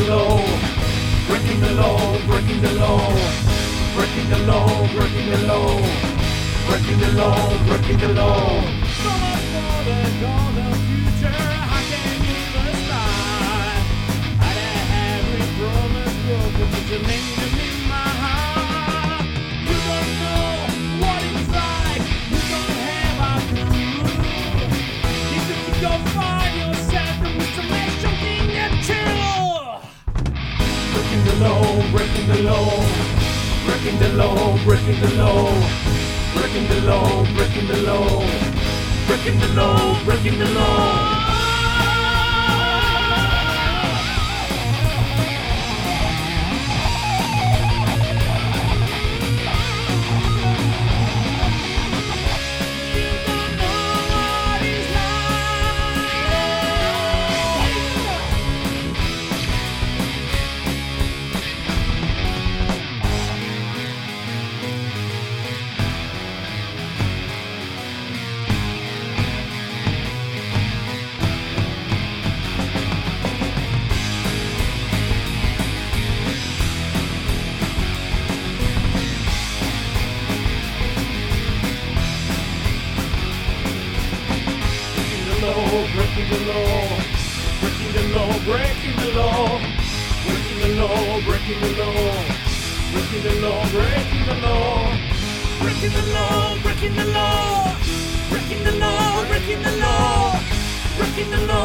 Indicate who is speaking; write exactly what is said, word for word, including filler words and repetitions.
Speaker 1: law, breaking the law, breaking the law, breaking the law, breaking the law, breaking the law, breaking the law.
Speaker 2: So much for the call the future, I can't even start. I had every promise broken, but you made them in my heart. You don't know what it's like, you don't have a clue. You could go find yourself and put some extra thing and chill.
Speaker 1: Breaking the law, breaking the law, breaking the law, breaking the law, breaking the law, breaking the law, breaking the law, breaking the law. Breaking the law, breaking the law, breaking the law, breaking the law, breaking the law, breaking the law, breaking the law, breaking the law, breaking the law, breaking the law, breaking the law, breaking the law.